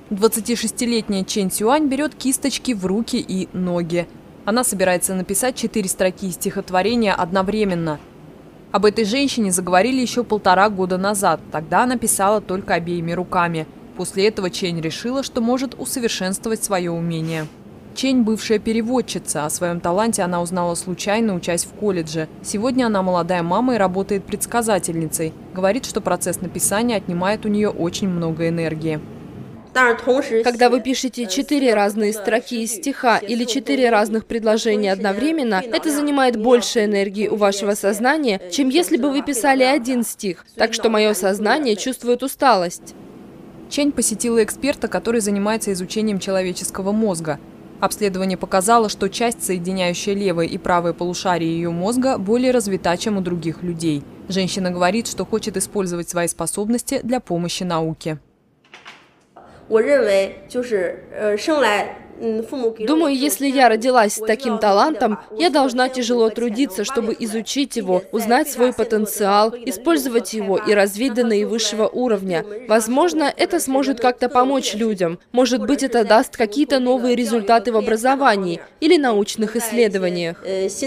26-летняя Чэнь Сюань берет кисточки в руки и ноги. Она собирается написать 4 строки стихотворения одновременно. Об этой женщине заговорили еще 1,5 года назад. Тогда она писала только обеими руками. После этого Чэнь решила, что может усовершенствовать свое умение. Чэнь – бывшая переводчица. О своем таланте она узнала случайно, учась в колледже. Сегодня она молодая мама и работает предсказательницей. Говорит, что процесс написания отнимает у нее очень много энергии. Когда вы пишете 4 разные строки из стиха или 4 разных предложения одновременно, это занимает больше энергии у вашего сознания, чем если бы вы писали один стих. Так что мое сознание чувствует усталость. Чэнь посетила эксперта, который занимается изучением человеческого мозга. Обследование показало, что часть, соединяющая левое и правое полушария ее мозга, более развита, чем у других людей. Женщина говорит, что хочет использовать свои способности для помощи науке. Думаю, если я родилась с таким талантом, я должна тяжело трудиться, чтобы изучить его, узнать свой потенциал, использовать его и развить до наивысшего уровня. Возможно, это сможет как-то помочь людям. Может быть, это даст какие-то новые результаты в образовании или научных исследованиях.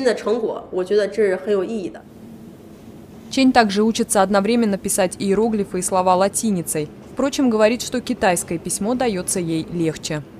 Чэнь также учится одновременно писать иероглифы и слова латиницей. Впрочем, говорит, что китайское письмо дается ей легче.